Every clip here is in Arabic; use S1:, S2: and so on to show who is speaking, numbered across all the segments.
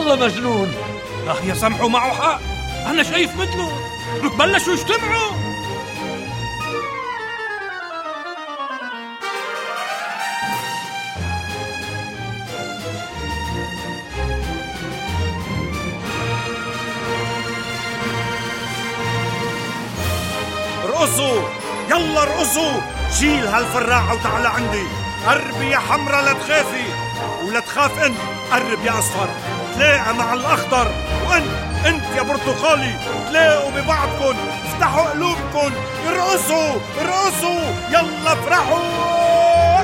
S1: والله مجنون.
S2: يا سمحوا معه حق، أنا شايف مثله. لك بلشوا يجتمعوا.
S3: ارقصوا يلا ارقصوا، شيل هالفراعة وتعال عندي. قربي يا حمرا لا تخافي ولا تخاف انت. قرب يا اصفر، تلاقى مع الاخضر. وانت يا برتقالي تلاقوا ببعضكن. افتحوا قلوبكن، ارقصوا ارقصوا، يلا افرحوا.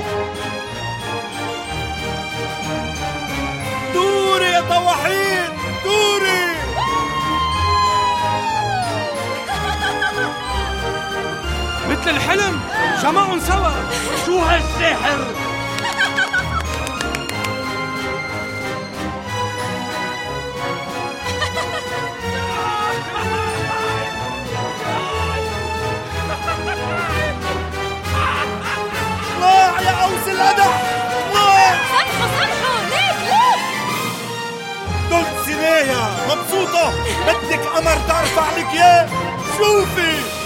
S3: دوري يا طواحين دوري.
S2: مثل الحلم جمعهم سوا.
S1: شو هالسحر؟
S3: طلع يا قوس القدح طلع.
S4: سامحوا ليك
S3: دول سنايا مبسوطة، بدك قمر تعرف عليك ياه. شوفي